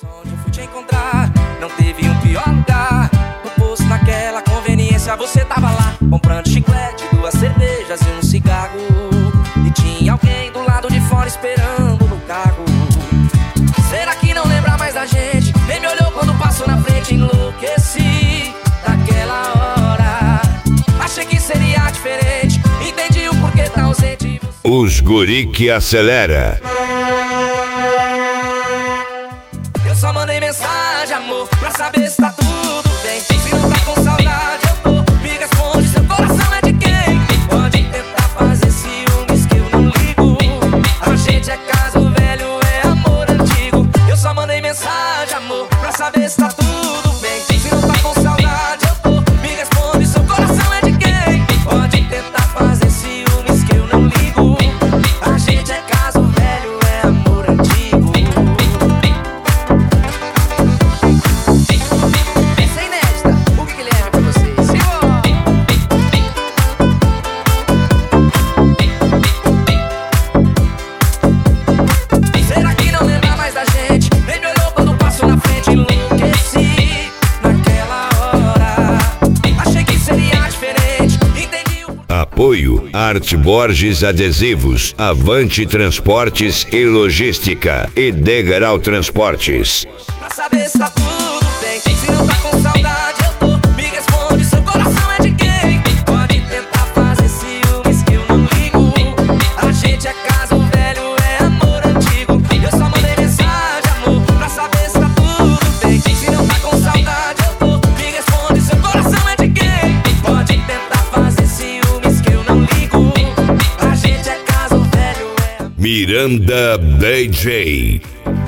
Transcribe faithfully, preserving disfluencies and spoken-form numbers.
Onde eu fui te encontrar, não teve um pior lugar. No posto, naquela conveniência, você tava lá, comprando chiclete, duas cervejas e um cigarro. E tinha alguém do lado de fora esperando no carro. Será que não lembra mais da gente? Nem me olhou quando passou na frente, enlouqueci daquela hora. Achei que seria diferente, entendi o porquê tá ausente. Os guri que acelera. Eu só mandei mensagem, amor, pra saber se tá tudo bem. Se não tá com saudade, eu tô. Me responde, seu coração é de quem? Pode tentar fazer ciúmes que eu não ligo. A gente é caso velho, é amor antigo. Eu só mandei mensagem, amor, pra saber se tá tudo bem. Se não tá com saudade, eu tô. Me responde, seu coração é de quem? Pode tentar fazer ciúmes que eu não ligo. A gente é caso velho, é amor antigo. Essa é inédita, o que que leva pra vocês? Será que não lembra mais da gente? Nem me olhou quando passou na frente, enlouqueci naquela hora. Achei que seria diferente, entendi o... Apoio Arte Borges Adesivos, Avante Transportes e Logística e Degrau Transportes. Pra saber se tá tudo bem. Se não tá com saudade, eu tô. Me responde, seu coração é de quem? Pode tentar fazer ciúmes que eu não ligo. A gente é caso velho, é amor antigo. Eu só mandei mensagem, amor, pra saber se tá tudo bem. Se não tá com saudade, eu tô. Me responde, seu coração é de quem? Pode tentar fazer ciúmes que eu não ligo. A gente é caso velho, é... Miranda D J.